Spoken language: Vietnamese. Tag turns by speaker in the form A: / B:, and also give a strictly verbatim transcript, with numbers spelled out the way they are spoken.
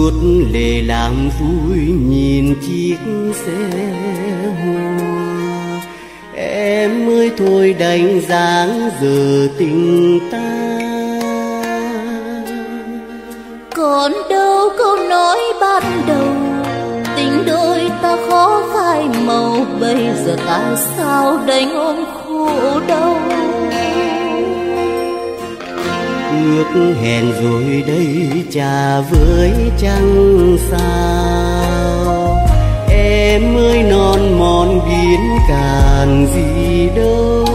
A: tuốt lệ làm vui nhìn chiếc xe hoa. Em ơi thôi đành dáng giờ tình ta.
B: Còn đâu câu nói ban đầu, tình đôi ta khó phai màu. Bây giờ tại sao đành ôm khổ đau.
A: Ước hẹn rồi đây chả với trăng sao. Em ơi non mòn biển cạn gì đâu.